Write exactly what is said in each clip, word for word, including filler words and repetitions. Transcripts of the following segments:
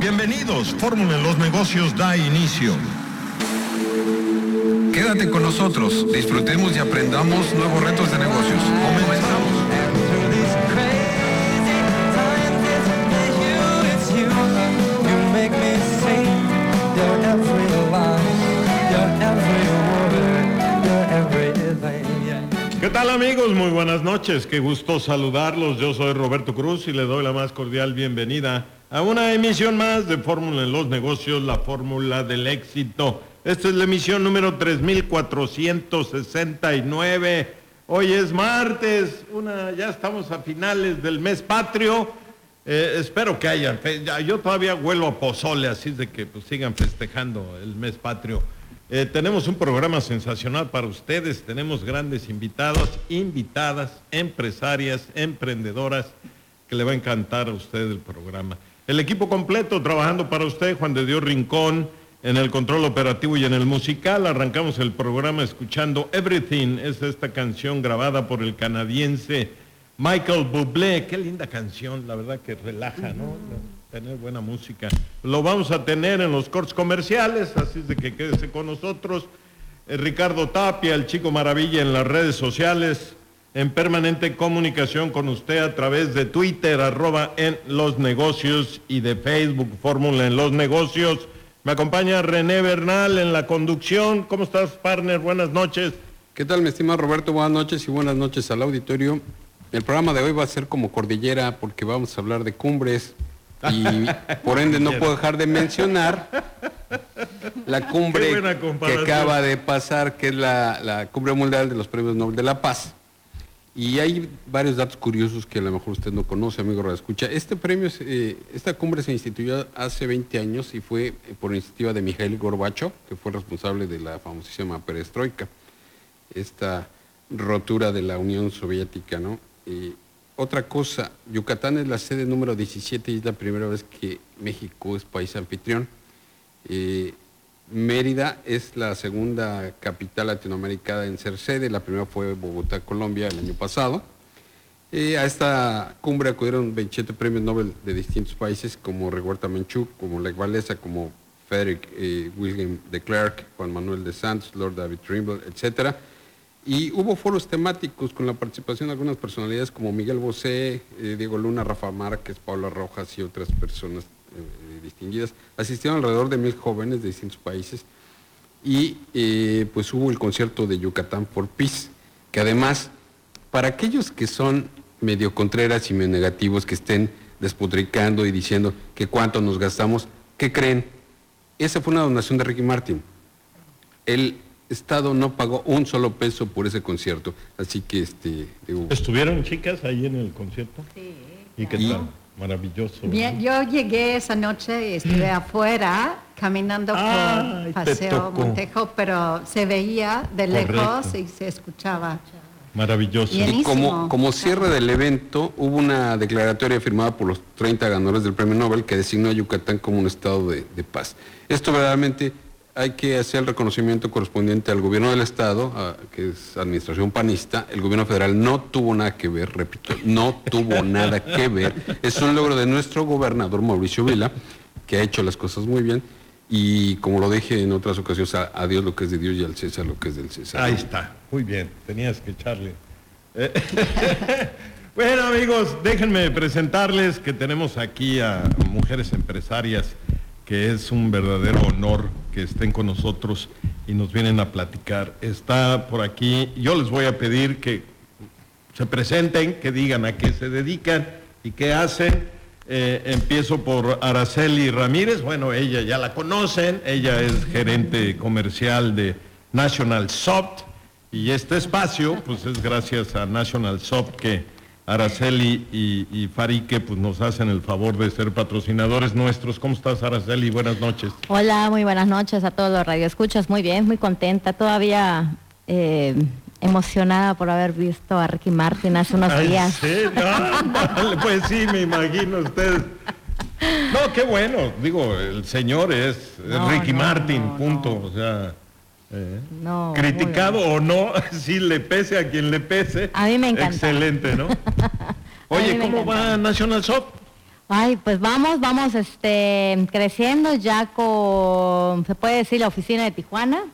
Bienvenidos, Fórmula en los Negocios da inicio. Quédate con nosotros, disfrutemos y aprendamos nuevos retos de negocios. Comenzamos. ¿Qué tal, amigos? Muy buenas noches, qué gusto saludarlos. Yo soy Roberto Cruz y le doy la más cordial bienvenida a una emisión más de Fórmula en los Negocios, la fórmula del éxito. Esta es la emisión número tres mil cuatrocientos sesenta y nueve. Hoy es martes, una, ya estamos a finales del mes patrio. Eh, espero que hayan, yo todavía huelo a pozole, así de que pues, sigan festejando el mes patrio. Eh, tenemos un programa sensacional para ustedes, tenemos grandes invitados, invitadas, empresarias, emprendedoras, que le va a encantar a usted el programa. El equipo completo trabajando para usted, Juan de Dios Rincón, en el control operativo y en el musical. Arrancamos el programa escuchando Everything, es esta canción grabada por el canadiense Michael Bublé. Qué linda canción, la verdad que relaja, ¿no? Tener buena música. Lo vamos a tener en los cortes comerciales, así es de que quédese con nosotros. Eh, Ricardo Tapia, el Chico Maravilla en las redes sociales, en permanente comunicación con usted a través de Twitter, arroba en los negocios, y de Facebook, Fórmula en los Negocios. Me acompaña René Bernal en la conducción. ¿Cómo estás, partner? Buenas noches. ¿Qué tal, mi estimado Roberto? Buenas noches y buenas noches al auditorio. El programa de hoy va a ser como cordillera porque vamos a hablar de cumbres y por ende no puedo dejar de mencionar la cumbre que acaba de pasar, que es la, la cumbre mundial de los premios Nobel de la Paz. Y hay varios datos curiosos que a lo mejor usted no conoce, amigo radioescucha. Este premio, eh, esta cumbre se instituyó hace veinte años y fue por iniciativa de Mikhail Gorbachev, que fue responsable de la famosísima perestroika, esta rotura de la Unión Soviética, ¿no? Eh, otra cosa, Yucatán es la sede número diecisiete y es la primera vez que México es país anfitrión. Eh, Mérida es la segunda capital latinoamericana en ser sede, la primera fue Bogotá, Colombia, el año pasado. Eh, a esta cumbre acudieron veintisiete premios Nobel de distintos países, como Rigoberta Menchú, como Lech Walesa, como Frederick eh, William de Klerk, Juan Manuel de Santos, Lord David Trimble, etcétera. Y hubo foros temáticos con la participación de algunas personalidades como Miguel Bosé, eh, Diego Luna, Rafa Márquez, Paula Rojas y otras personas eh, distinguidas. Asistieron alrededor de mil jóvenes de distintos países y eh, pues hubo el concierto de Yucatán for Peace, que además, para aquellos que son medio contreras y medio negativos, que estén despotricando y diciendo que cuánto nos gastamos, ¿qué creen? Esa fue una donación de Ricky Martin. El Estado no pagó un solo peso por ese concierto, así que este... Digo, ¿estuvieron chicas ahí en el concierto? Sí. ¿Y qué tal? Maravilloso. Bien, yo llegué esa noche y estuve afuera caminando Ay, por Paseo Montejo, pero se veía de Correcto. lejos y se escuchaba. Maravilloso. Bien. y como, como cierre del evento, hubo una declaratoria firmada por los treinta ganadores del Premio Nobel que designó a Yucatán como un estado de, de paz. Esto verdaderamente hay que hacer el reconocimiento correspondiente al gobierno del estado, a, que es administración panista. El gobierno federal no tuvo nada que ver, repito, no tuvo nada que ver. Es un logro de nuestro gobernador Mauricio Vila, que ha hecho las cosas muy bien, y como lo dije en otras ocasiones, a, a Dios lo que es de Dios y al César lo que es del César. Ahí está, muy bien, tenías que echarle. Eh, bueno, amigos, déjenme presentarles que tenemos aquí a mujeres empresarias, que es un verdadero honor que estén con nosotros y nos vienen a platicar. Está por aquí, yo les voy a pedir que se presenten, que digan a qué se dedican y qué hacen. Eh, empiezo por Araceli Ramírez. Bueno, ella ya la conocen, ella es gerente comercial de National Soft, y este espacio pues es gracias a National Soft que Araceli y, y Farique pues nos hacen el favor de ser patrocinadores nuestros. ¿Cómo estás, Araceli? Buenas noches. Hola, muy buenas noches a todos los radioescuchas. Muy bien, muy contenta, todavía eh, emocionada por haber visto a Ricky Martin hace unos Ay, días. Sí, no, pues sí, me imagino ustedes. No, qué bueno, digo, el señor es No, Ricky no, Martin, no, punto, no. o sea... Eh, No, criticado o no, si le pese a quien le pese. A mí me encanta. Excelente, ¿no? Oye, mí me ¿cómo encanta. va National Soft? Ay, pues vamos, vamos este, creciendo ya con, se puede decir, la oficina de Tijuana.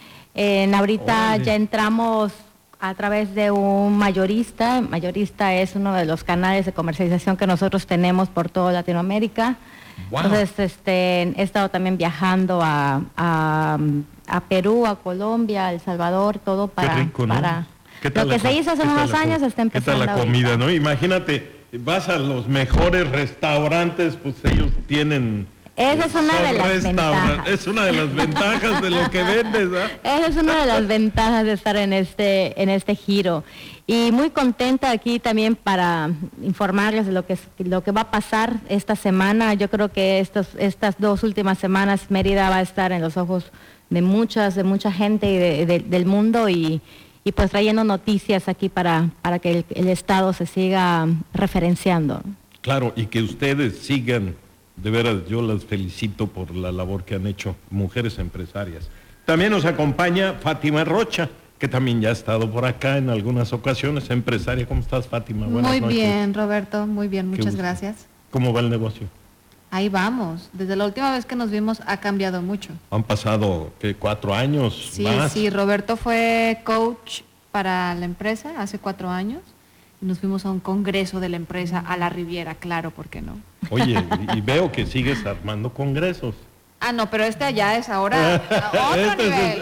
En ahorita Órale. ya entramos a través de un mayorista. Mayorista es uno de los canales de comercialización que nosotros tenemos por toda Latinoamérica. Wow. Entonces, este, he estado también viajando a, a, a Perú, a Colombia, a El Salvador, todo para... Qué rico, ¿no? para ¿Qué tal lo que la se co- hizo hace qué tal unos la co- años está empezando ¿Qué tal la ahorita. comida, no? Imagínate, vas a los mejores restaurantes, pues ellos tienen... Esa es una de son las restauran- ventajas. Es una de las ventajas de lo que vendes, ¿ah? Esa es una de las ventajas de estar en este, en este giro. Y muy contenta aquí también para informarles de lo que, es- lo que va a pasar esta semana. Yo creo que estos, estas dos últimas semanas Mérida va a estar en los ojos de muchas, de mucha gente y de- de- del mundo y, y pues trayendo noticias aquí para, para que el, el Estado se siga referenciando. Claro, y que ustedes sigan, de veras, yo las felicito por la labor que han hecho, mujeres empresarias. También nos acompaña Fátima Rocha, que también ya ha estado por acá en algunas ocasiones, empresaria. ¿Cómo estás, Fátima? Buenas Muy noches. bien, Roberto, muy bien, Qué muchas gusto. gracias. ¿Cómo va el negocio? Ahí vamos, desde la última vez que nos vimos ha cambiado mucho. Han pasado, ¿qué? ¿Cuatro años Sí, más? sí, Roberto fue coach para la empresa hace cuatro años. Y nos fuimos a un congreso de la empresa a la Riviera, claro, ¿por qué no? Oye, y, y veo que sigues armando congresos. Ah, no, pero este ya es ahora a otro Este es- nivel.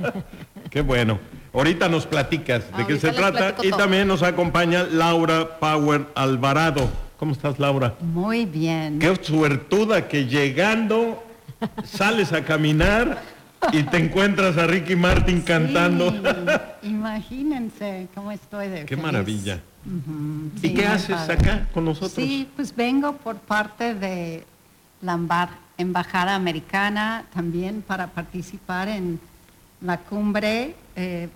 Qué bueno. Ahorita nos platicas de qué Ahorita se les trata. platico Y todo. también nos acompaña Laura Power Alvarado. ¿Cómo estás, Laura? Muy bien. Qué suertuda que llegando sales a caminar y te encuentras a Ricky Martin cantando. Sí, imagínense cómo estoy de Qué feliz. maravilla. Ujú, ¿Y sí, qué muy haces padre. acá con nosotros? Sí, pues vengo por parte de la embar- Embajada Americana también para participar en la cumbre eh,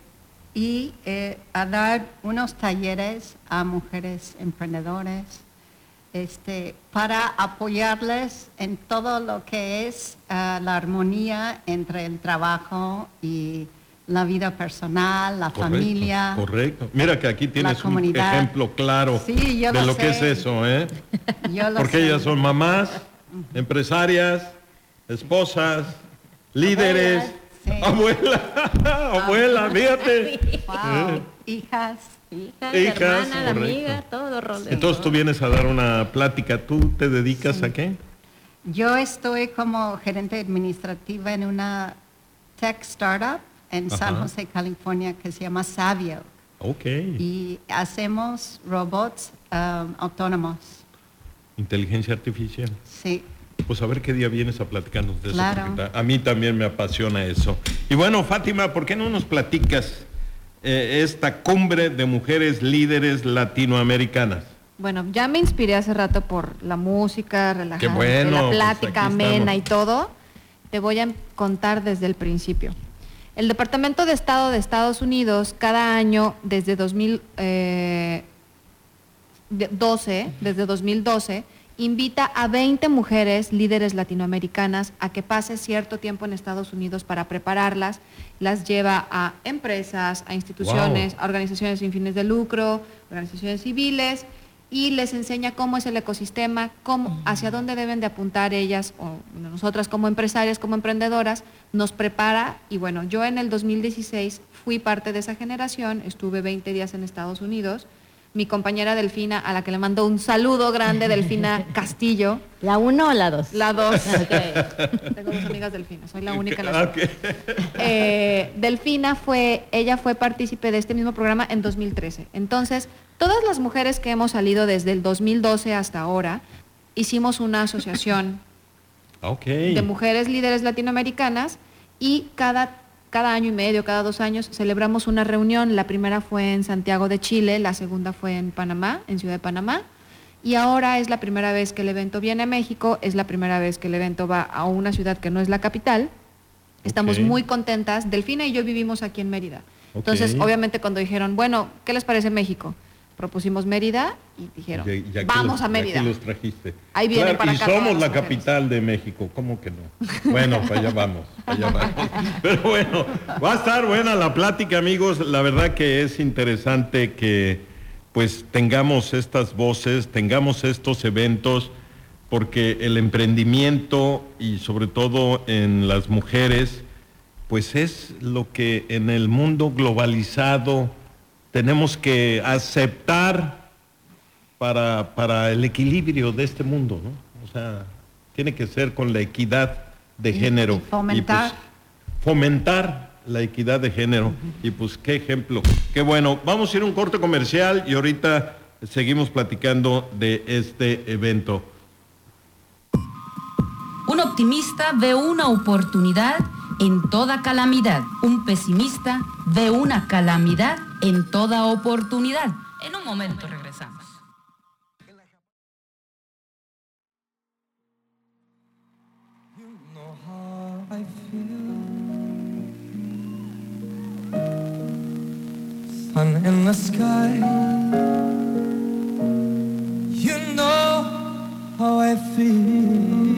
y eh, a dar unos talleres a mujeres emprendedores este, para apoyarles en todo lo que es ah, la armonía entre el trabajo y la vida personal, la Correcto, familia. Correcto. Mira que aquí tienes un comunidad. ejemplo claro Sí, yo de lo lo que es sé. eso, ¿eh? Yo lo Porque sé. ellas son mamás, empresarias, esposas, líderes, sí. abuela, abuela, fíjate. Wow, hijas. Hijas, Hijas, hermanas, correcto. amigas, todo rollo. Entonces tú vienes a dar una plática. ¿Tú te dedicas a qué? Yo estoy como gerente administrativa en una tech startup en San Ajá. José, California, que se llama Savio. Ok. Y hacemos robots um, autónomos. Inteligencia artificial. Sí. Pues a ver qué día vienes a platicarnos de Claro. eso. Porque ta- a mí también me apasiona eso. Y bueno, Fátima, ¿por qué no nos platicas eh, esta cumbre de mujeres líderes latinoamericanas? Bueno, ya me inspiré hace rato por la música, relajante, bueno, la pues plática aquí amena estamos. y todo. Te voy a contar desde el principio. El Departamento de Estado de Estados Unidos cada año desde dos mil doce, desde dos mil doce, invita a veinte mujeres líderes latinoamericanas a que pase cierto tiempo en Estados Unidos para prepararlas, las lleva a empresas, a instituciones, Wow. a organizaciones sin fines de lucro, organizaciones civiles, y les enseña cómo es el ecosistema, cómo, hacia dónde deben de apuntar ellas, o bueno, nosotras como empresarias, como emprendedoras, nos prepara, y bueno, yo en el dos mil dieciséis fui parte de esa generación, estuve veinte días en Estados Unidos. Mi compañera Delfina, a la que le mando un saludo grande, Delfina Castillo, ¿La uno o la dos? la dos. Tengo dos amigas Delfinas, soy la única en la Ok. eh, Delfina fue, ella fue partícipe de este mismo programa en dos mil trece. Entonces, todas las mujeres que hemos salido desde el dos mil doce hasta ahora, hicimos una asociación Ok. de mujeres líderes latinoamericanas y cada, cada año y medio, cada dos años, celebramos una reunión. La primera fue en Santiago de Chile, la segunda fue en Panamá, en Ciudad de Panamá. Y ahora es la primera vez que el evento viene a México, es la primera vez que el evento va a una ciudad que no es la capital. Estamos Ok. muy contentas. Delfina y yo vivimos aquí en Mérida. Entonces, Ok. obviamente, cuando dijeron, bueno, ¿qué les parece México? Propusimos Mérida y dijeron, Y- y aquí vamos los- a Mérida. Aquí los trajiste. Ahí vienen para y acá somos todas la las mujeres. capital de México, ¿cómo que no? Bueno, para allá vamos, para allá vamos. Pero bueno, va a estar buena la plática, amigos. La verdad que es interesante que pues tengamos estas voces, tengamos estos eventos, porque el emprendimiento y sobre todo en las mujeres, pues es lo que en el mundo globalizado tenemos que aceptar para, para el equilibrio de este mundo, ¿no? O sea, tiene que ser con la equidad de género. Y fomentar. Y pues, fomentar la equidad de género. Uh-huh. Y pues qué ejemplo. Qué bueno. Vamos a ir a un corte comercial y ahorita seguimos platicando de este evento. Un optimista ve una oportunidad en toda calamidad. Un pesimista ve una calamidad en toda oportunidad. En un momento regresamos. I feel sun in the sky. You know how I feel.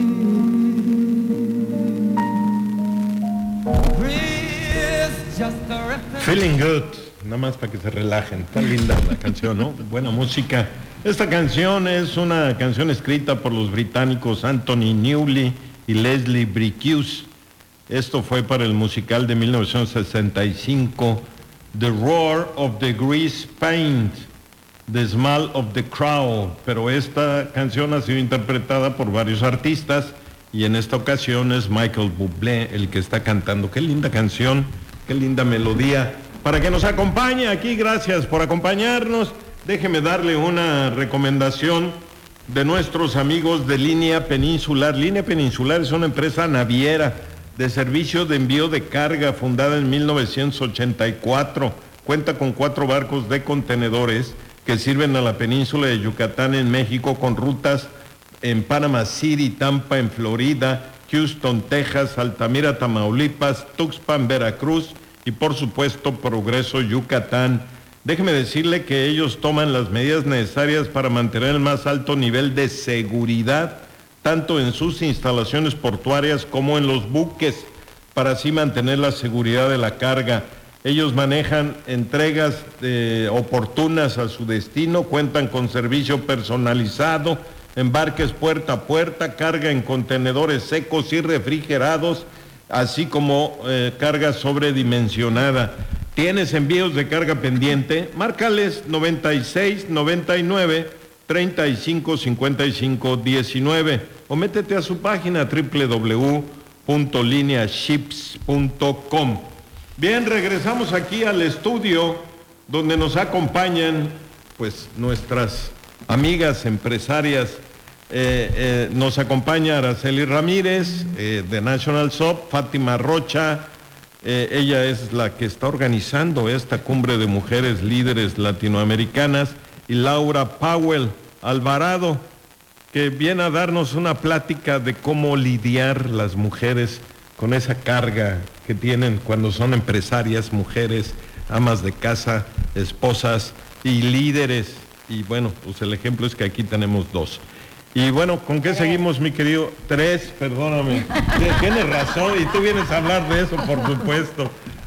Breathe just a rhythm. Feeling good, nada más para que se relajen. Está linda la canción, ¿no? Buena música. Esta canción es una canción escrita por los británicos Anthony Newley y Leslie Bricusse. Esto fue para el musical de mil novecientos sesenta y cinco, The Roar of the Grease Paint, The Smell of the Crowd. Pero esta canción ha sido interpretada por varios artistas y en esta ocasión es Michael Bublé el que está cantando. Qué linda canción, qué linda melodía. Para que nos acompañe aquí, gracias por acompañarnos. Déjeme darle una recomendación de nuestros amigos de Línea Peninsular. Línea Peninsular es una empresa naviera de servicio de envío de carga fundada en mil novecientos ochenta y cuatro. Cuenta con cuatro barcos de contenedores que sirven a la península de Yucatán en México con rutas en Panama City, Tampa en Florida, Houston, Texas, Altamira, Tamaulipas, Tuxpan, Veracruz y por supuesto Progreso, Yucatán. Déjeme decirle que ellos toman las medidas necesarias para mantener el más alto nivel de seguridad tanto en sus instalaciones portuarias como en los buques, para así mantener la seguridad de la carga. Ellos manejan entregas eh, oportunas a su destino, cuentan con servicio personalizado, embarques puerta a puerta, carga en contenedores secos y refrigerados, así como eh, carga sobredimensionada. ¿Tienes envíos de carga pendiente? Márcales noventa y seis, noventa y nueve, treinta y cinco, cincuenta y cinco, diecinueve o métete a su página doble u doble u doble u punto linea ships punto com. Bien, regresamos aquí al estudio donde nos acompañan pues nuestras amigas empresarias. Eh, eh, nos acompaña Araceli Ramírez eh, de National Soap, Fátima Rocha, eh, ella es la que está organizando esta cumbre de mujeres líderes latinoamericanas, y Laura Powell Alvarado, que viene a darnos una plática de cómo lidiar las mujeres con esa carga que tienen cuando son empresarias, mujeres, amas de casa, esposas y líderes. Y bueno, pues el ejemplo es que aquí tenemos dos. Y bueno, ¿con qué seguimos, mi querido? Tres, perdóname. Tienes razón, y tú vienes a hablar de eso, por supuesto.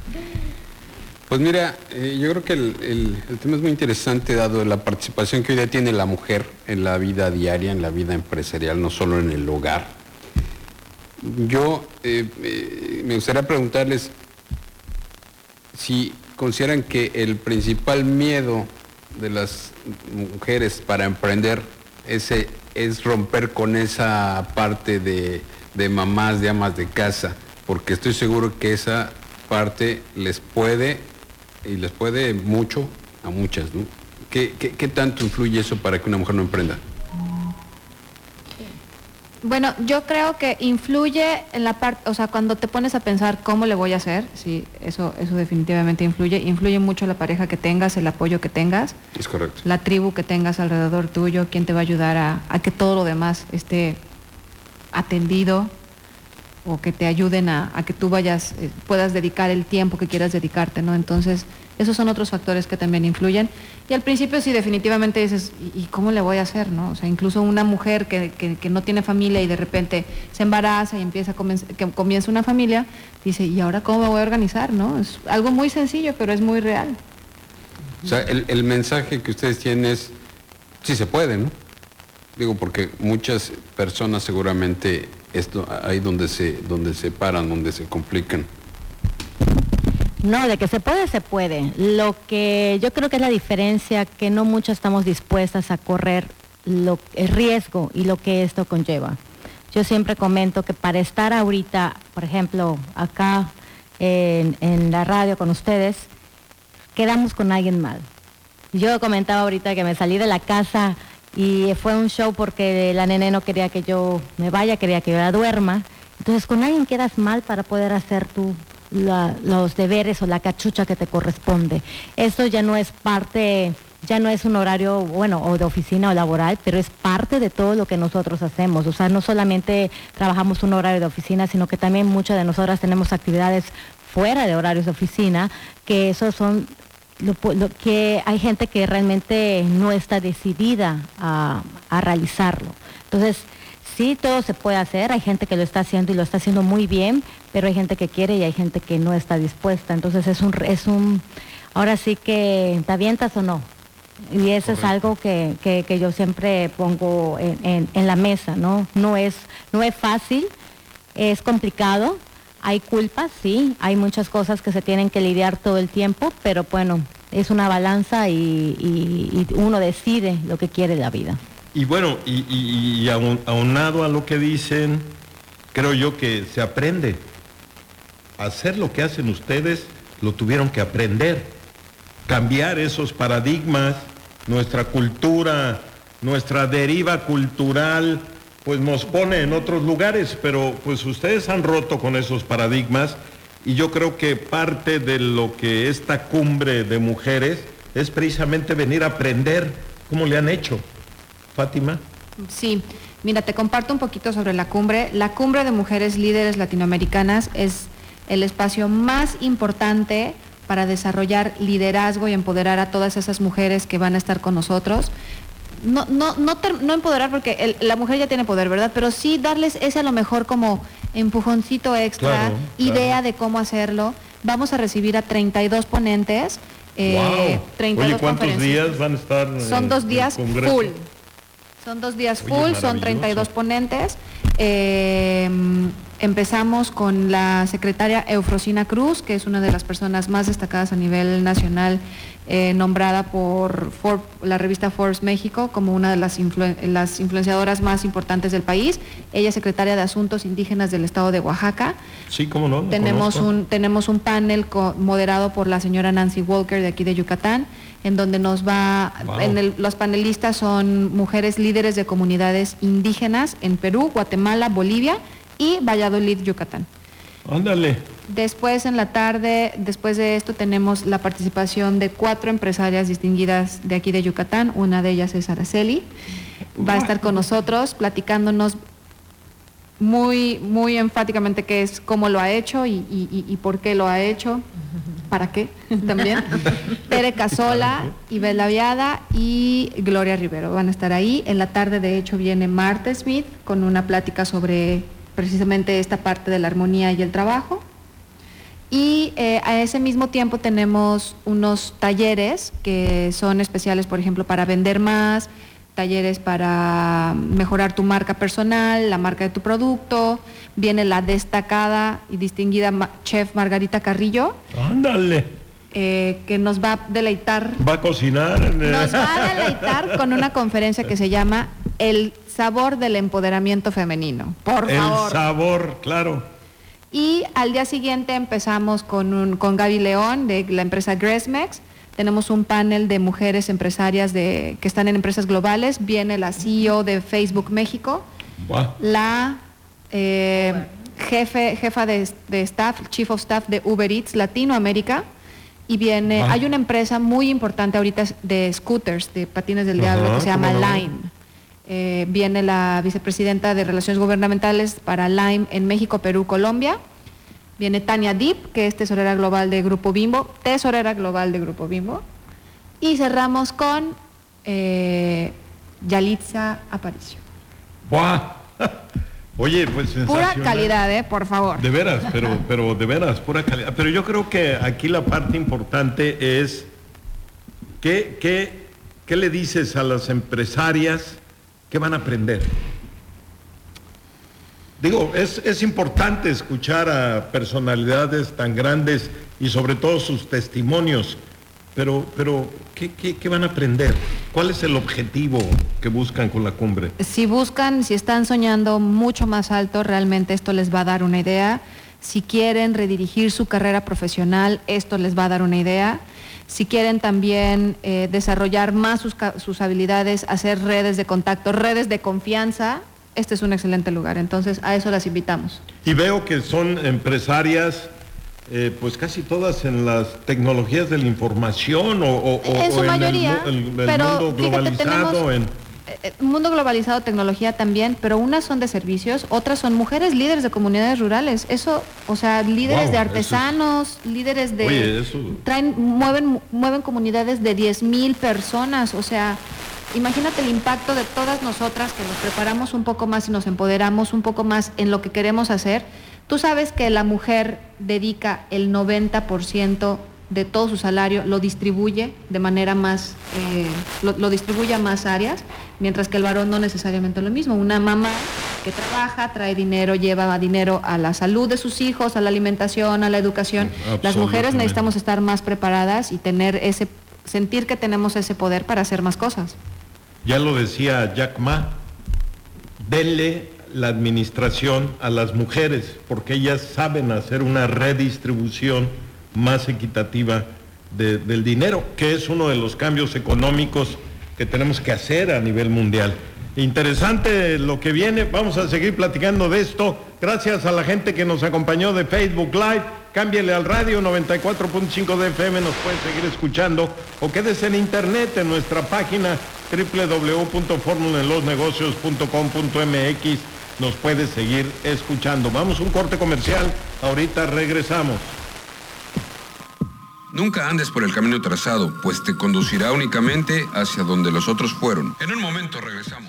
Pues mira, eh, yo creo que el, el, el tema es muy interesante, dado la participación que hoy día tiene la mujer en la vida diaria, en la vida empresarial, no solo en el hogar. Yo eh, eh, me gustaría preguntarles si consideran que el principal miedo de las mujeres para emprender ese, es romper con esa parte de, de mamás, de amas de casa, porque estoy seguro que esa parte les puede, y les puede mucho a muchas, ¿no? ¿Qué, qué, qué tanto influye eso para que una mujer no emprenda? Bueno, yo creo que influye en la parte, o sea, cuando te pones a pensar cómo le voy a hacer, sí, eso, eso definitivamente influye, influye mucho la pareja que tengas, el apoyo que tengas. Es correcto. La tribu que tengas alrededor tuyo, quién te va a ayudar a, a que todo lo demás esté atendido, o que te ayuden a, a que tú vayas, eh, puedas dedicar el tiempo que quieras dedicarte, ¿no? Entonces, esos son otros factores que también influyen. Y al principio sí, definitivamente dices, ¿y, y cómo le voy a hacer, no? O sea, incluso una mujer que, que, que no tiene familia y de repente se embaraza y empieza a comen- que comienza una familia, dice, ¿y ahora cómo me voy a organizar, no? Es algo muy sencillo, pero es muy real. O sea, el, el mensaje que ustedes tienen es, sí se puede, ¿no? Digo, porque muchas personas seguramente esto ahí donde se donde se paran, donde se complican. No, de que se puede, se puede. Lo que yo creo que es la diferencia, que no muchas estamos dispuestas a correr lo, el riesgo y lo que esto conlleva. Yo siempre comento que para estar ahorita, por ejemplo, acá en, en la radio con ustedes, quedamos con alguien mal. Yo comentaba ahorita que me salí de la casa y fue un show porque la nene no quería que yo me vaya, quería que yo la duerma. Entonces con alguien quedas mal para poder hacer tu... La, los deberes o la cachucha que te corresponde. Esto ya no es parte, ya no es un horario, bueno, o de oficina o laboral, pero es parte de todo lo que nosotros hacemos. O sea, no solamente trabajamos un horario de oficina, sino que también muchas de nosotras tenemos actividades fuera de horarios de oficina, que esos son, lo, lo, que hay gente que realmente no está decidida a, a realizarlo. Entonces, sí, todo se puede hacer, hay gente que lo está haciendo y lo está haciendo muy bien, pero hay gente que quiere y hay gente que no está dispuesta. Entonces es un, es un ahora sí que, ¿te avientas o no? Y eso Correcto. Es algo que, que, que yo siempre pongo en, en, en la mesa, ¿no? No es, no es fácil, es complicado, hay culpas, sí, hay muchas cosas que se tienen que lidiar todo el tiempo, pero bueno, es una balanza y, y, y uno decide lo que quiere de la vida. Y bueno, y, y, y aun, aunado a lo que dicen, creo yo que se aprende. Hacer lo que hacen ustedes, lo tuvieron que aprender. Cambiar esos paradigmas, nuestra cultura, nuestra deriva cultural, pues nos pone en otros lugares, pero pues ustedes han roto con esos paradigmas y yo creo que parte de lo que esta cumbre de mujeres es precisamente venir a aprender cómo le han hecho. Fátima. Sí, mira, te comparto un poquito sobre la cumbre. La cumbre de mujeres líderes latinoamericanas es el espacio más importante para desarrollar liderazgo y empoderar a todas esas mujeres que van a estar con nosotros. No, no, no, ter, no empoderar porque el, la mujer ya tiene poder, ¿verdad? Pero sí darles ese a lo mejor como empujoncito extra, claro, idea claro. de cómo hacerlo. Vamos a recibir a treinta y dos ponentes. Eh, wow. treinta y dos Oye, ¿cuántos días van a estar? Son dos días full. Son dos días full, Oye, son treinta y dos ponentes. Eh, empezamos con la secretaria Eufrosina Cruz, que es una de las personas más destacadas a nivel nacional, eh, nombrada por Forbes, la revista Forbes México como una de las, influ las influenciadoras más importantes del país. Ella es secretaria de Asuntos Indígenas del Estado de Oaxaca. Sí, cómo no. Tenemos un, tenemos un panel moderado por la señora Nancy Walker de aquí de Yucatán, en donde nos va, wow. en el, los panelistas son mujeres líderes de comunidades indígenas en Perú, Guatemala, Bolivia y Valladolid, Yucatán. Ándale. Después en la tarde, después de esto tenemos la participación de cuatro empresarias distinguidas de aquí de Yucatán, una de ellas es Araceli, va a estar con nosotros platicándonos muy, muy enfáticamente qué es, cómo lo ha hecho y, y, y por qué lo ha hecho. ¿Para qué? También. Tere Casola, Ibela Viada y Gloria Rivero van a estar ahí. En la tarde, de hecho, viene Marta Smith con una plática sobre precisamente esta parte de la armonía y el trabajo. Y eh, a ese mismo tiempo tenemos unos talleres que son especiales, por ejemplo, para vender más, talleres para mejorar tu marca personal, la marca de tu producto. Viene la destacada y distinguida chef Margarita Carrillo. ¡Ándale! Eh, que nos va a deleitar. ¿Va a cocinar? Nos va a deleitar con una conferencia que se llama El sabor del empoderamiento femenino. Por favor. El sabor, claro. Y al día siguiente empezamos con, un, con Gaby León de la empresa Gresmex. Tenemos un panel de mujeres empresarias de, que están en empresas globales. Viene la C E O de Facebook México, wow. la eh, jefe, jefa de, de staff, Chief of Staff de Uber Eats Latinoamérica. Y viene, wow. hay una empresa muy importante ahorita de scooters, de patines del diablo, uh-huh, que se llama Lime. Eh, viene la vicepresidenta de Relaciones Gubernamentales para Lime en México, Perú, Colombia. Viene Tania Deep, que es tesorera global de Grupo Bimbo, tesorera global de Grupo Bimbo. Y cerramos con eh, Yalitza Aparicio. ¡Buah! Oye, pues sensacional. Pura calidad, ¿eh? Por favor. De veras, pero, pero de veras, pura calidad. Pero yo creo que aquí la parte importante es ¿qué, qué, qué le dices a las empresarias ¿Qué van a aprender? Digo, es, es importante escuchar a personalidades tan grandes y sobre todo sus testimonios, pero, pero ¿qué, qué, qué van a aprender? ¿Cuál es el objetivo que buscan con la cumbre? Si buscan, si están soñando mucho más alto, realmente esto les va a dar una idea. Si quieren redirigir su carrera profesional, esto les va a dar una idea. Si quieren también eh, desarrollar más sus, sus habilidades, hacer redes de contacto, redes de confianza, este es un excelente lugar. Entonces, a eso las invitamos. Y veo que son empresarias, eh, pues casi todas en las tecnologías de la información o, o, en su o mayoría, en el, el, el pero mundo globalizado. Fíjate, tenemos, en... mundo globalizado, tecnología también, pero unas son de servicios, otras son mujeres líderes de comunidades rurales. Eso, o sea, líderes Wow, de artesanos, es... líderes de... Oye, eso... traen, mueven, mueven comunidades de diez mil personas, o sea... Imagínate el impacto de todas nosotras que nos preparamos un poco más y nos empoderamos un poco más en lo que queremos hacer. Tú sabes que la mujer dedica el noventa por ciento de todo su salario, lo distribuye de manera más, eh, lo, lo distribuye a más áreas, mientras que el varón no necesariamente lo mismo. Una mamá que trabaja, trae dinero, lleva dinero a la salud de sus hijos, a la alimentación, a la educación. Las mujeres necesitamos estar más preparadas y tener ese, sentir que tenemos ese poder para hacer más cosas. Ya lo decía Jack Ma, denle la administración a las mujeres, porque ellas saben hacer una redistribución más equitativa de, del dinero, que es uno de los cambios económicos que tenemos que hacer a nivel mundial. Interesante lo que viene, vamos a seguir platicando de esto, gracias a la gente que nos acompañó de Facebook Live. Cámbiale al radio noventa y cuatro punto cinco de F M, nos puede seguir escuchando o quédese en internet en nuestra página doble u doble u doble u punto fórmula en los negocios punto com punto m x, nos puede seguir escuchando. Vamos a un corte comercial, ahorita regresamos. Nunca andes por el camino trazado, pues te conducirá únicamente hacia donde los otros fueron. En un momento regresamos.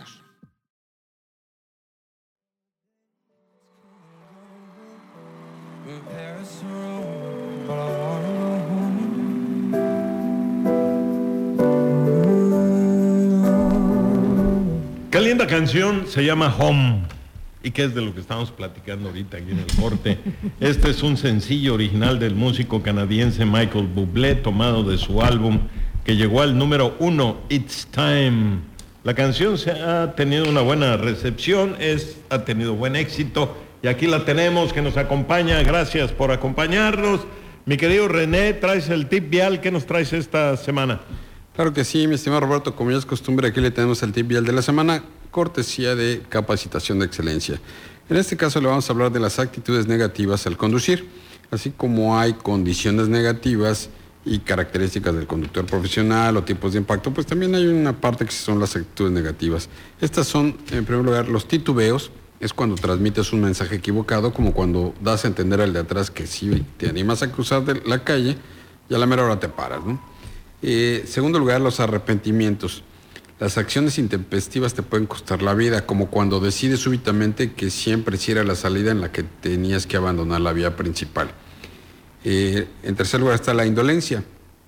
Qué linda canción, se llama Home, y que es de lo que estamos platicando ahorita aquí en el corte. Este es un sencillo original del músico canadiense Michael Bublé, tomado de su álbum que llegó al número uno, It's Time. La canción se ha tenido una buena recepción, es, ha tenido buen éxito, y aquí la tenemos que nos acompaña. Gracias por acompañarnos. Mi querido René, traes el tip vial, ¿qué nos traes esta semana? Claro que sí, mi estimado Roberto, como ya es costumbre, aquí le tenemos el tip vial de la semana, cortesía de Capacitación de Excelencia. En este caso le vamos a hablar de las actitudes negativas al conducir, así como hay condiciones negativas y características del conductor profesional o tipos de impacto, pues también hay una parte que son las actitudes negativas. Estas son, en primer lugar, los titubeos, es cuando transmites un mensaje equivocado, como cuando das a entender al de atrás que sí te animas a cruzar de la calle y a la mera hora te paras, ¿no? Eh, segundo lugar, los arrepentimientos. Las acciones intempestivas te pueden costar la vida, como cuando decides súbitamente que siempre sí era la salida en la que tenías que abandonar la vía principal. Eh, en tercer lugar está la indolencia.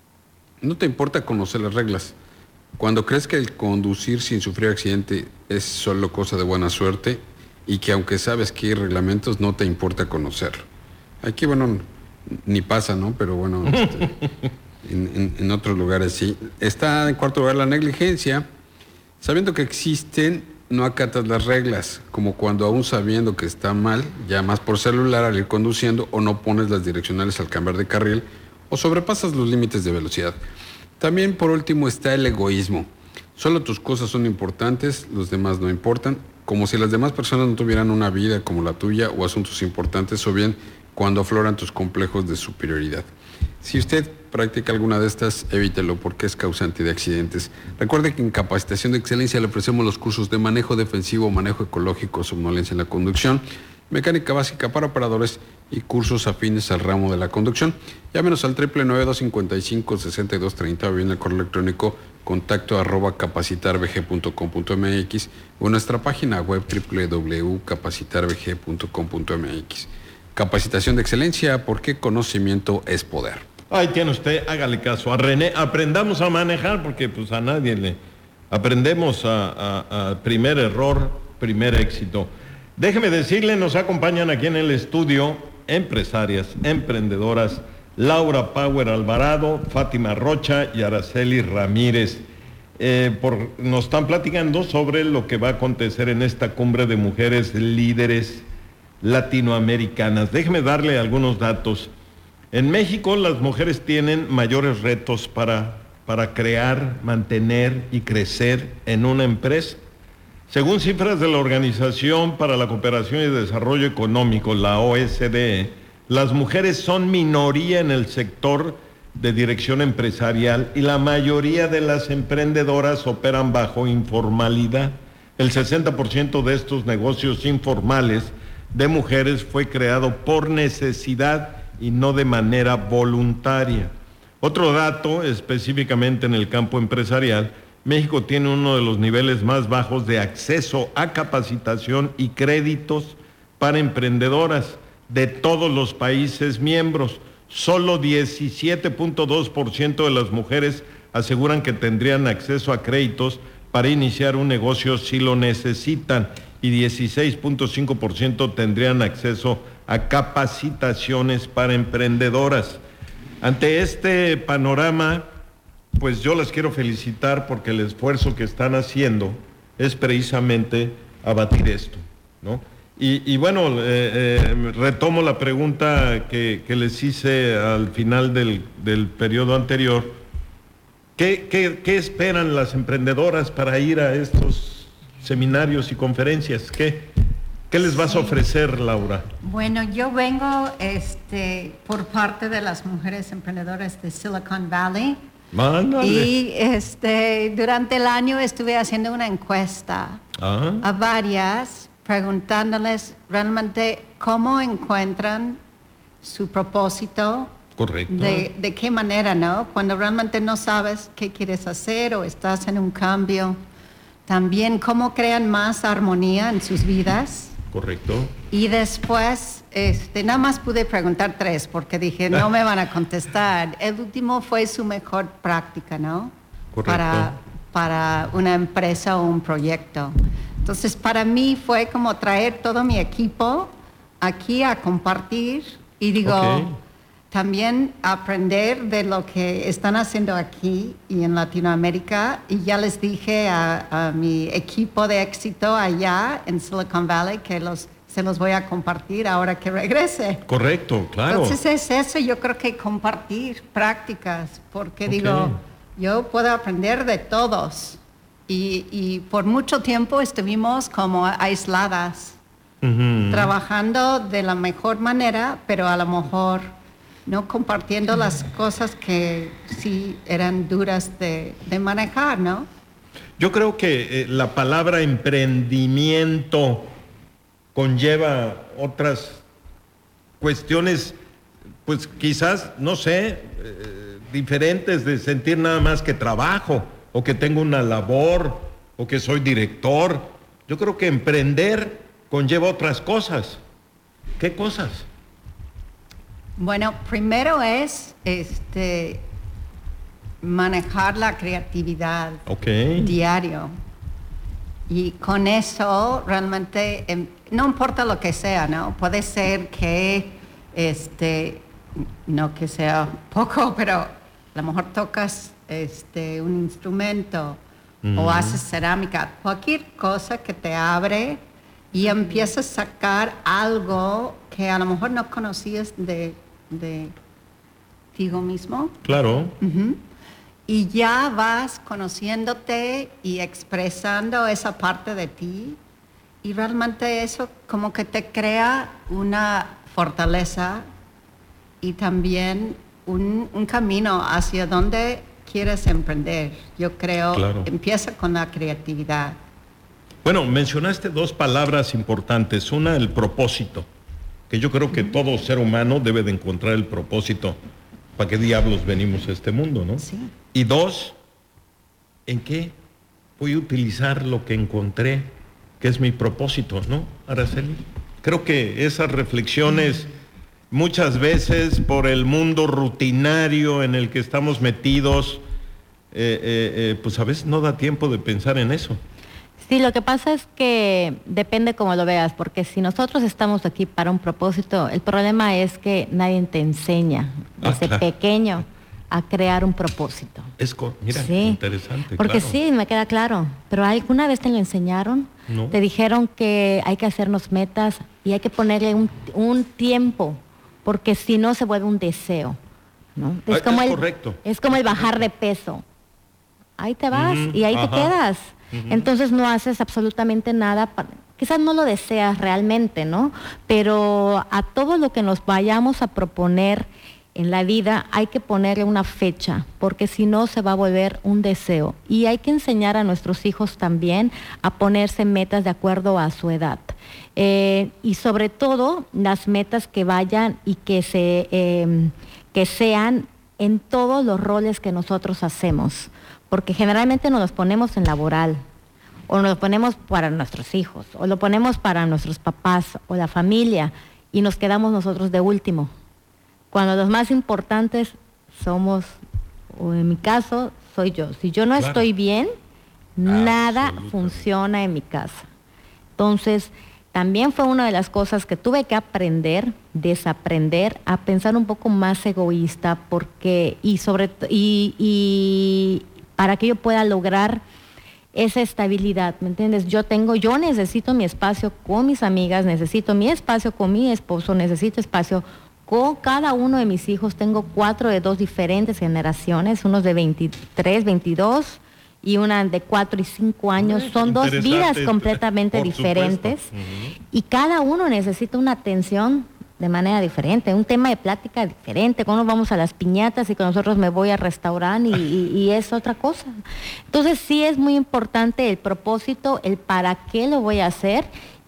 No te importa conocer las reglas. Cuando crees que el conducir sin sufrir accidente es solo cosa de buena suerte y que aunque sabes que hay reglamentos, no te importa conocerlo. Aquí, bueno, ni pasa, ¿no? Pero bueno... Este, En, en, en otros lugares sí. Está en cuarto lugar la negligencia. Sabiendo que existen, no acatas las reglas, como cuando aún sabiendo que está mal, llamas por celular al ir conduciendo o no pones las direccionales al cambiar de carril o sobrepasas los límites de velocidad. También por último está el egoísmo. Solo tus cosas son importantes, los demás no importan, como si las demás personas no tuvieran una vida como la tuya o asuntos importantes, o bien cuando afloran tus complejos de superioridad. Si usted practica alguna de estas, evítelo porque es causante de accidentes. Recuerde que en Capacitación de Excelencia le ofrecemos los cursos de manejo defensivo, manejo ecológico, somnolencia en la conducción, mecánica básica para operadores y cursos afines al ramo de la conducción. Llámenos al triple nueve dos cinco cinco seis dos tres cero o bien el correo electrónico contacto arroba capacitarvg punto com punto m x o nuestra página web doble u doble u doble u punto capacitarvg punto com punto m x. Capacitación de Excelencia, porque conocimiento es poder. Ahí tiene usted, hágale caso a René, aprendamos a manejar porque pues a nadie le, Aprendemos a, a, a primer error, primer éxito. Déjeme decirle, nos acompañan aquí en el estudio empresarias, emprendedoras, Laura Power Alvarado, Fátima Rocha y Araceli Ramírez. Eh, por, nos están platicando sobre lo que va a acontecer en esta cumbre de mujeres líderes latinoamericanas. Déjeme darle algunos datos. En México las mujeres tienen mayores retos para, para crear, mantener y crecer en una empresa. Según cifras de la Organización para la Cooperación y Desarrollo Económico, la O E C D, las mujeres son minoría en el sector de dirección empresarial y la mayoría de las emprendedoras operan bajo informalidad. El sesenta por ciento de estos negocios informales de mujeres fue creado por necesidad y no de manera voluntaria. Otro dato, específicamente en el campo empresarial, México tiene uno de los niveles más bajos de acceso a capacitación y créditos para emprendedoras de todos los países miembros. Solo diecisiete punto dos por ciento de las mujeres aseguran que tendrían acceso a créditos para iniciar un negocio si lo necesitan y dieciséis punto cinco por ciento tendrían acceso a capacitaciones para emprendedoras. Ante este panorama, pues yo las quiero felicitar porque el esfuerzo que están haciendo es precisamente abatir esto, ¿no? Y, y bueno, eh, eh, retomo la pregunta que, que les hice al final del, del periodo anterior. ¿Qué, qué, ¿Qué esperan las emprendedoras para ir a estos seminarios y conferencias? ¿Qué, qué les vas a ofrecer, Laura? Bueno, yo vengo este, por parte de las mujeres emprendedoras de Silicon Valley. Mándale. Y este, durante el año estuve haciendo una encuesta Ah. a varias, preguntándoles realmente cómo encuentran su propósito. Correcto. De, de qué manera, ¿no? Cuando realmente no sabes qué quieres hacer o estás en un cambio. También cómo crean más armonía en sus vidas. Correcto. Y después, este, nada más pude preguntar tres porque dije, no me van a contestar. El último fue su mejor práctica, ¿no? Correcto. Para, para una empresa o un proyecto. Entonces, para mí fue como traer todo mi equipo aquí a compartir y digo, Ok. también aprender de lo que están haciendo aquí y en Latinoamérica. Y ya les dije a, a mi equipo de éxito allá en Silicon Valley que los, se los voy a compartir ahora que regrese. Correcto, claro. Entonces es eso, yo creo que compartir prácticas, porque Ok. digo, yo puedo aprender de todos. Y, y por mucho tiempo estuvimos como aisladas, Ujú. trabajando de la mejor manera, pero a lo mejor no compartiendo las cosas que sí eran duras de, de manejar, ¿no? Yo creo que eh, la palabra emprendimiento conlleva otras cuestiones, pues quizás, no sé, eh, diferentes de sentir nada más que trabajo, o que tengo una labor, o que soy director. Yo creo que emprender conlleva otras cosas. ¿Qué cosas? Bueno, primero es este, manejar la creatividad Ok. diario. Y con eso realmente, em, no importa lo que sea, ¿no? Puede ser que, este, no que sea poco, pero a lo mejor tocas este, un instrumento Mm. o haces cerámica, cualquier cosa que te abre y empiezas a sacar algo que a lo mejor no conocías de, de ti mismo. Claro. Ujú. Y ya vas conociéndote y expresando esa parte de ti y realmente eso como que te crea una fortaleza y también un, un camino hacia donde quieres emprender. Yo creo, Claro. empieza con la creatividad. Bueno, mencionaste dos palabras importantes. Una, el propósito, que yo creo que todo ser humano debe de encontrar el propósito. ¿Para qué diablos venimos a este mundo, no? Sí. Y dos, ¿en qué voy a utilizar lo que encontré, que es mi propósito, no, Araceli? Creo que esas reflexiones, muchas veces por el mundo rutinario en el que estamos metidos, eh, eh, pues a veces no da tiempo de pensar en eso. Sí, lo que pasa es que depende cómo lo veas, porque si nosotros estamos aquí para un propósito, el problema es que nadie te enseña desde Ah, claro. pequeño a crear un propósito. Es co- mira, Sí, interesante. porque claro. sí, me queda claro, pero ¿alguna vez te lo enseñaron? No. Te dijeron que hay que hacernos metas y hay que ponerle un, un tiempo, porque si no se vuelve un deseo, ¿no? Ah, es el, correcto. es como el bajar de peso. Ahí te vas Ujú, y ahí te ajá. quedas. Ujú. Entonces no haces absolutamente nada. Para, quizás no lo deseas realmente, ¿no? Pero a todo lo que nos vayamos a proponer en la vida hay que ponerle una fecha, porque si no se va a volver un deseo. Y hay que enseñar a nuestros hijos también a ponerse metas de acuerdo a su edad. Eh, y sobre todo las metas que vayan y que, se, eh, que sean en todos los roles que nosotros hacemos, porque generalmente nos los ponemos en laboral, o nos lo ponemos para nuestros hijos, o lo ponemos para nuestros papás o la familia, y nos quedamos nosotros de último. Cuando los más importantes somos, o en mi caso, soy yo. Si yo no Claro. estoy bien, nada Absolutamente. funciona en mi casa. Entonces, también fue una de las cosas que tuve que aprender, desaprender, a pensar un poco más egoísta, porque, y sobre t- y, y para que yo pueda lograr esa estabilidad, ¿me entiendes? Yo tengo, yo necesito mi espacio con mis amigas, necesito mi espacio con mi esposo, necesito espacio con cada uno de mis hijos. Tengo cuatro de dos diferentes generaciones, unos de veintitrés, veintidós y una de cuatro y cinco años. Mm, Son dos interesante, vidas completamente por diferentes supuesto. Ujú. y cada uno necesita una atención de manera diferente, un tema de plática diferente. Cuando vamos a las piñatas y con nosotros me voy al restaurante y, y- y es otra cosa. Entonces sí es muy importante el propósito, el para qué lo voy a hacer,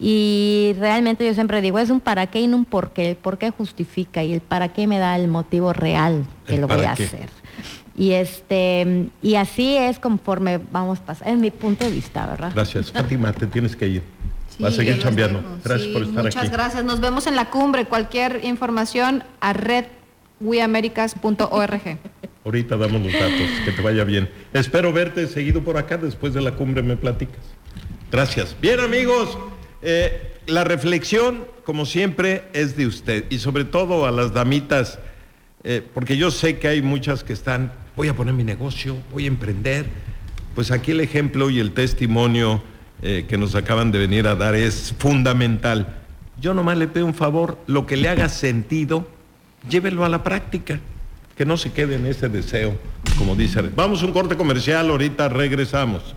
y realmente yo siempre digo, es un para qué y no un por qué. El por qué justifica y el para qué me da el motivo real que El lo voy para a qué. hacer. Y este y así es conforme vamos pasando, es mi punto de vista, ¿verdad? Gracias. Fátima, te tienes que ir. Sí, Va a seguir los chambeando. dejo. Gracias Sí, por estar muchas aquí. gracias. Nos vemos en la cumbre. Cualquier información a red we americas punto org. Ahorita damos los datos. Que te vaya bien. Espero verte seguido por acá. Después de la cumbre me platicas. Gracias. Bien, amigos. eh, la reflexión, como siempre, es de usted. Y sobre todo a las damitas, eh, porque yo sé que hay muchas que están, voy a poner mi negocio, voy a emprender. Pues aquí el ejemplo y el testimonio eh, que nos acaban de venir a dar es fundamental. Yo nomás le pido un favor, lo que le haga sentido, llévelo a la práctica, que no se quede en ese deseo, como dice. Vamos a un corte comercial, ahorita regresamos.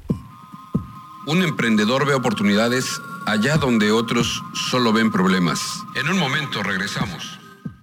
Un emprendedor ve oportunidades allá donde otros solo ven problemas. En un momento regresamos.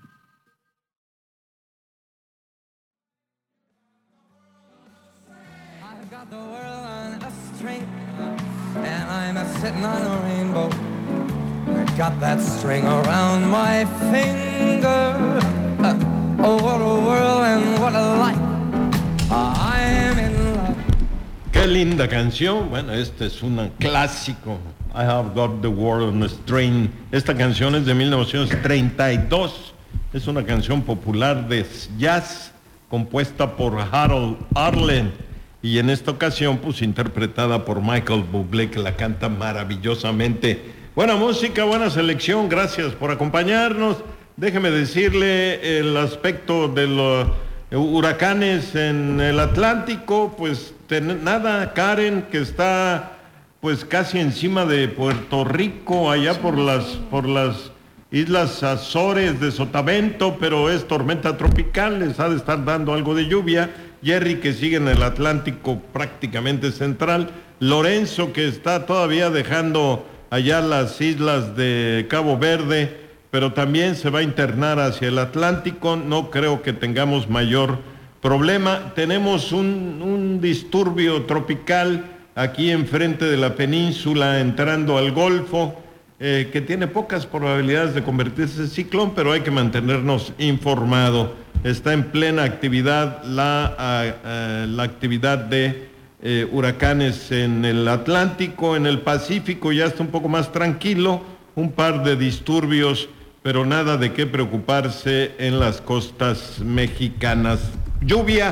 I've got the world on a string, and I'm a sitting on a rainbow. I got that string around my finger. Uh, oh, what a world and what a life. I'm in love. Qué linda canción. Bueno, este es un clásico. I have got the world on a string. Esta canción es de mil novecientos treinta y dos. Es una canción popular de jazz compuesta por Harold Arlen y en esta ocasión pues interpretada por Michael Bublé, que la canta maravillosamente. Buena música, buena selección. Gracias por acompañarnos. Déjeme decirle el aspecto de los huracanes en el Atlántico. Pues ten, nada, Karen, que está pues casi encima de Puerto Rico, allá por las por las Islas Azores de Sotavento, pero es tormenta tropical, les ha de estar dando algo de lluvia. Jerry, que sigue en el Atlántico prácticamente central. Lorenzo, que está todavía dejando allá las islas de Cabo Verde, pero también se va a internar hacia el Atlántico. No creo que tengamos mayor problema. Tenemos un, un disturbio tropical aquí enfrente de la península, entrando al Golfo, eh, que tiene pocas probabilidades de convertirse en ciclón, pero hay que mantenernos informados. Está en plena actividad la, uh, uh, la actividad de eh, huracanes en el Atlántico. En el Pacífico ya está un poco más tranquilo, un par de disturbios, pero nada de qué preocuparse en las costas mexicanas. Lluvia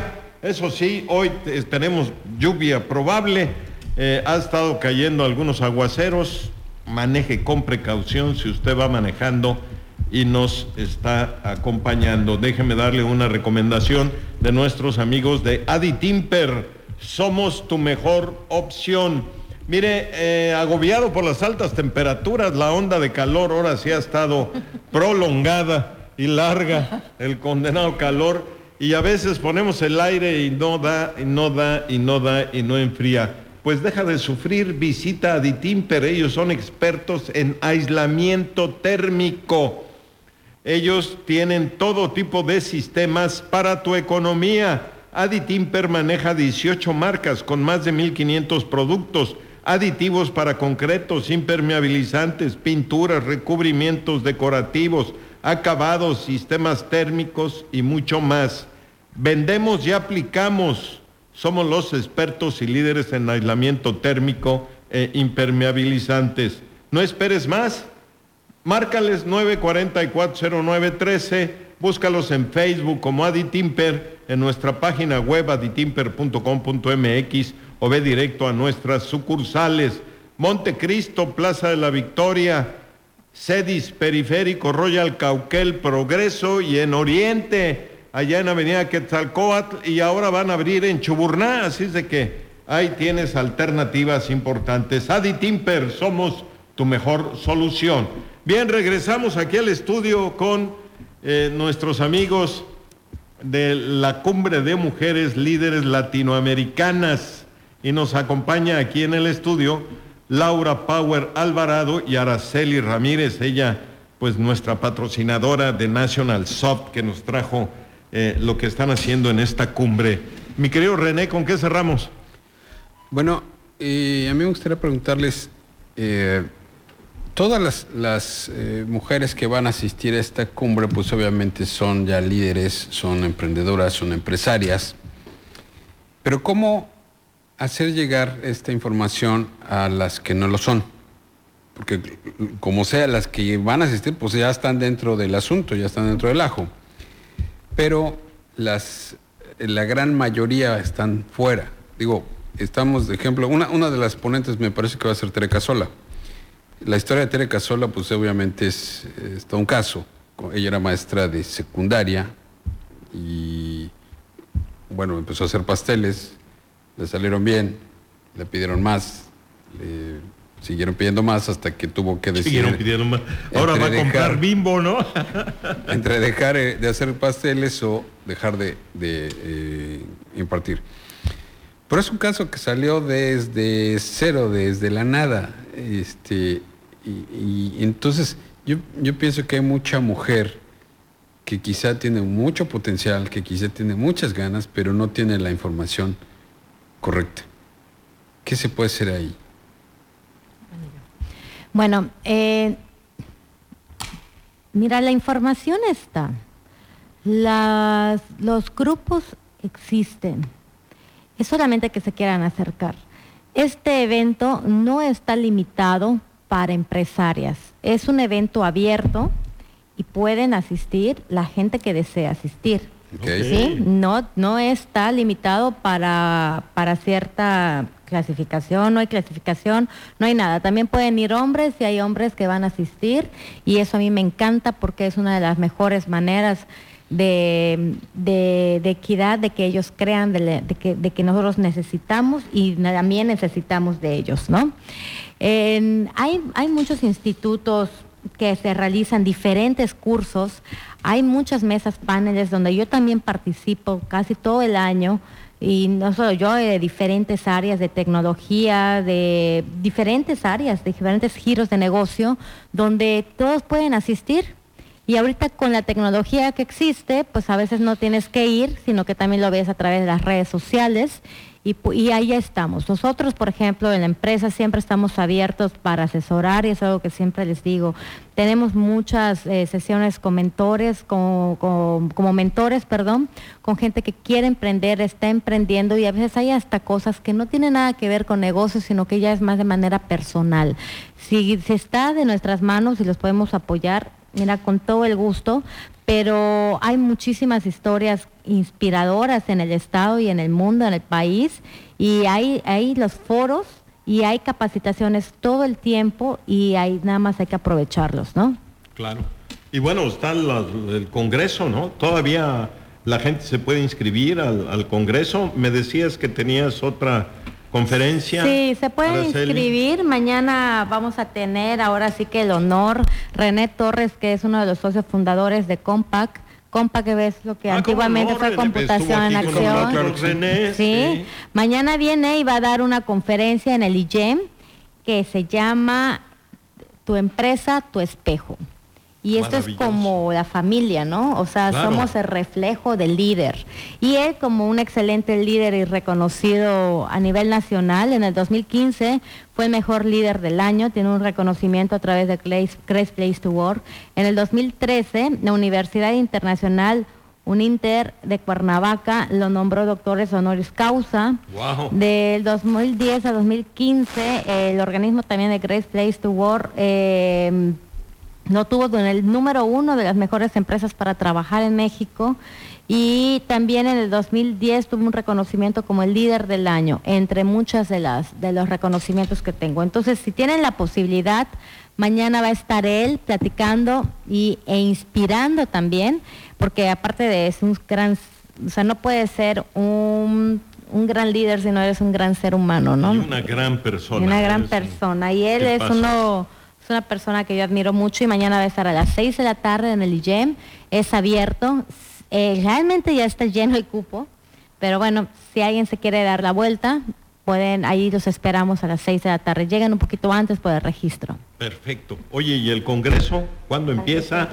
Eso sí, hoy tenemos lluvia probable, eh, ha estado cayendo algunos aguaceros, maneje con precaución si usted va manejando y nos está acompañando. Déjeme darle una recomendación de nuestros amigos de Adi Timper. Somos tu mejor opción. Mire, eh, agobiado por las altas temperaturas, la onda de calor ahora sí ha estado prolongada y larga, el condenado calor, y a veces ponemos el aire y no da, y no da, y no da, y no enfría. Pues deja de sufrir, visita a Adi Timper. Ellos son expertos en aislamiento térmico. Ellos tienen todo tipo de sistemas para tu economía. Adi Timper maneja dieciocho marcas con más de mil quinientos productos, aditivos para concretos, impermeabilizantes, pinturas, recubrimientos decorativos, acabados, sistemas térmicos y mucho más. Vendemos y aplicamos. Somos los expertos y líderes en aislamiento térmico e impermeabilizantes. No esperes más. Márcales nueve cuatro cuatro cero nueve uno tres, búscalos en Facebook como Adi Timper, en nuestra página web aditimper punto com punto m x o ve directo a nuestras sucursales. Montecristo, Plaza de la Victoria, Cedis, Periférico, Royal Cauquel, Progreso y en Oriente, allá en Avenida Quetzalcóatl, y ahora van a abrir en Chuburná, así es de que ahí tienes alternativas importantes. Adi Timper, somos tu mejor solución. Bien, regresamos aquí al estudio con eh, nuestros amigos de la Cumbre de Mujeres Líderes Latinoamericanas, y nos acompaña aquí en el estudio Laura Power Alvarado y Araceli Ramírez, ella pues nuestra patrocinadora de National Soft, que nos trajo eh, lo que están haciendo en esta cumbre. Mi querido René, ¿con qué cerramos? Bueno, eh, a mí me gustaría preguntarles, eh, todas las, las eh, mujeres que van a asistir a esta cumbre, pues obviamente son ya líderes, son emprendedoras, son empresarias, pero ¿cómo hacer llegar esta información a las que no lo son? Porque como sea, las que van a asistir, pues ya están dentro del asunto, ya están dentro del ajo, pero las, la gran mayoría están fuera. Digo, estamos, de ejemplo, una, una de las ponentes me parece que va a ser Tere Casola. La historia de Tere Casola, pues obviamente es, es todo un caso. Ella era maestra de secundaria y, bueno, empezó a hacer pasteles, le salieron bien, le pidieron más, le siguieron pidiendo más hasta que tuvo que decidir. Siguieron pidiendo más. Ahora va a dejar, comprar Bimbo, ¿no? Entre dejar eh, de hacer pasteles o dejar de, de eh, impartir. Pero es un caso que salió desde cero, desde la nada. Este, y, y entonces yo, yo pienso que hay mucha mujer que quizá tiene mucho potencial, que quizá tiene muchas ganas, pero no tiene la información correcta. ¿Qué se puede hacer ahí? Bueno, eh, mira, la información está. Las, los grupos existen. Es solamente que se quieran acercar. Este evento no está limitado para empresarias. Es un evento abierto y pueden asistir la gente que desea asistir. Okay. ¿Sí? No, no está limitado para, para cierta clasificación, no hay clasificación, no hay nada. También pueden ir hombres y hay hombres que van a asistir, y eso a mí me encanta porque es una de las mejores maneras de, de, de equidad, de que ellos crean, de, de, que, de que nosotros necesitamos y también necesitamos de ellos, ¿no? En, hay, hay muchos institutos que se realizan diferentes cursos, hay muchas mesas, paneles donde yo también participo casi todo el año, y no solo yo, de diferentes áreas de tecnología, de diferentes áreas, de diferentes giros de negocio, donde todos pueden asistir. Y ahorita con la tecnología que existe, pues a veces no tienes que ir, sino que también lo ves a través de las redes sociales, y, y ahí estamos. Nosotros, por ejemplo, en la empresa siempre estamos abiertos para asesorar, y es algo que siempre les digo. Tenemos muchas eh, sesiones con mentores, con, con, como mentores, perdón, con gente que quiere emprender, está emprendiendo, y a veces hay hasta cosas que no tienen nada que ver con negocios, sino que ya es más de manera personal. Si se está de nuestras manos y los podemos apoyar, mira, con todo el gusto, pero hay muchísimas historias inspiradoras en el estado y en el mundo, en el país, y hay, hay los foros y hay capacitaciones todo el tiempo y ahí nada más hay que aprovecharlos, ¿no? Claro. Y bueno, está la, el Congreso, ¿no? Todavía la gente se puede inscribir al, al Congreso. Me decías que tenías otra conferencia. Sí, se pueden Araceli. inscribir. Mañana vamos a tener, ahora sí que el honor, René Torres, que es uno de los socios fundadores de Compaq. Compaq, que ves lo que Ah, antiguamente ¿cómo no? fue René, computación en estuvo aquí con acción. nosotros, René, sí. sí. Mañana viene y va a dar una conferencia en el I G E M que se llama Tu empresa, tu espejo. Y esto es como la familia, ¿no? O sea, Claro. somos el reflejo del líder. Y él, como un excelente líder y reconocido a nivel nacional, en el dos mil quince fue el mejor líder del año, tiene un reconocimiento a través de Great Place to Work. En el dos mil trece, la Universidad Internacional Uninter de Cuernavaca lo nombró doctores honoris causa. Wow. Del dos mil diez a dos mil quince, eh, el organismo también de Great Place to Work eh, lo tuvo en el número uno de las mejores empresas para trabajar en México, y también en el dos mil diez tuvo un reconocimiento como el líder del año, entre muchas de las de los reconocimientos que tengo. Entonces, si tienen la posibilidad, mañana va a estar él platicando y, e inspirando también, porque aparte de eso, un gran, o sea, no puede ser un, un gran líder si no eres un gran ser humano, ¿no? Y una gran persona. Y una gran Eres un- persona. Y él ¿Qué es pasa? uno, es una persona que yo admiro mucho, y mañana va a estar a las seis de la tarde en el I G E M. Es abierto. Eh, realmente ya está lleno el cupo, pero bueno, si alguien se quiere dar la vuelta, pueden, ahí los esperamos a las seis de la tarde. Llegan un poquito antes por el registro. Perfecto. Oye, ¿y el Congreso? ¿Cuándo empieza?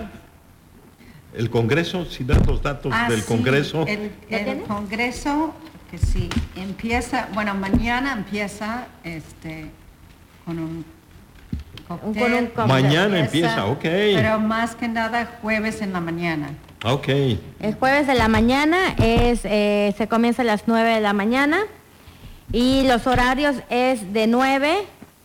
El Congreso, si das los datos Ah, del sí, Congreso. El, ¿Lo el tienes? Congreso, que sí, empieza, bueno, mañana empieza este con un cóctel. Con un cóctel. Mañana empieza, ok. Pero más que nada jueves en la mañana. Ok. El jueves de la mañana es, eh, se comienza a las nueve de la mañana, y los horarios es de nueve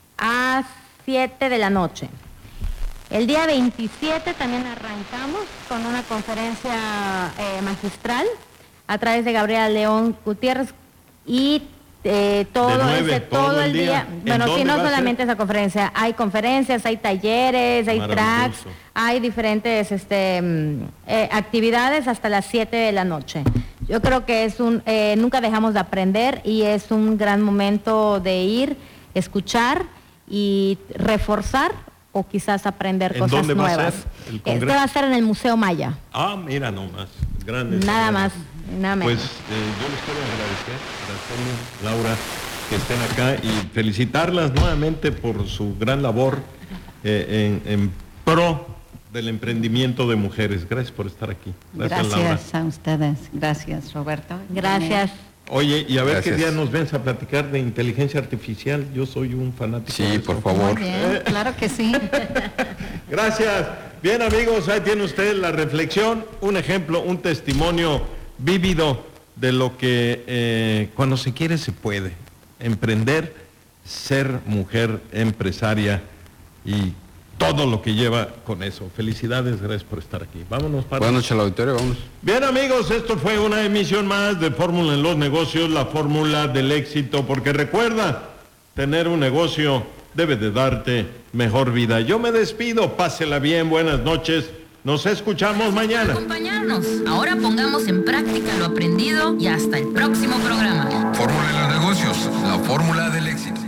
a siete de la noche. El día veintisiete también arrancamos con una conferencia eh, magistral a través de Gabriela León Gutiérrez, y eh, todo, De nueve, ese, todo, todo el el día. día. ¿En Bueno, sí, dónde no va a solamente esa conferencia, hay conferencias, hay talleres, hay tracks, Maravilloso. hay diferentes este, mm, eh, actividades hasta las siete de la noche. Yo creo que es un, eh, nunca dejamos de aprender, y es un gran momento de ir, escuchar y reforzar, o quizás aprender ¿En cosas dónde va a nuevas. ser el Este congreso? va a ser en el Museo Maya. Ah, mira nomás. Grandes. Nada señores. más, nada menos. Pues eh, yo les quiero agradecer, Araceli, Laura, que estén acá, y felicitarlas nuevamente por su gran labor eh, en, en pro del emprendimiento de mujeres. Gracias por estar aquí. Gracias, Laura. Gracias a ustedes. Gracias, Roberto. Gracias. Oye, y a ver Gracias. qué día nos ves a platicar de inteligencia artificial. Yo soy un fanático. Sí, de eso. por favor. Muy bien, claro que sí. Gracias. Bien, amigos, ahí tiene usted la reflexión, un ejemplo, un testimonio vívido de lo que eh, cuando se quiere se puede. Emprender, ser mujer empresaria y todo lo que lleva con eso. Felicidades, gracias por estar aquí. Vámonos para... Buenas noches al auditorio, vamos. Bien, amigos, esto fue una emisión más de Fórmula en los Negocios, la fórmula del éxito, porque recuerda, tener un negocio debe de darte mejor vida. Yo me despido, pásela bien, buenas noches, nos escuchamos mañana. Acompañarnos. Ahora pongamos en práctica lo aprendido y hasta el próximo programa. Fórmula de los negocios, la fórmula del éxito.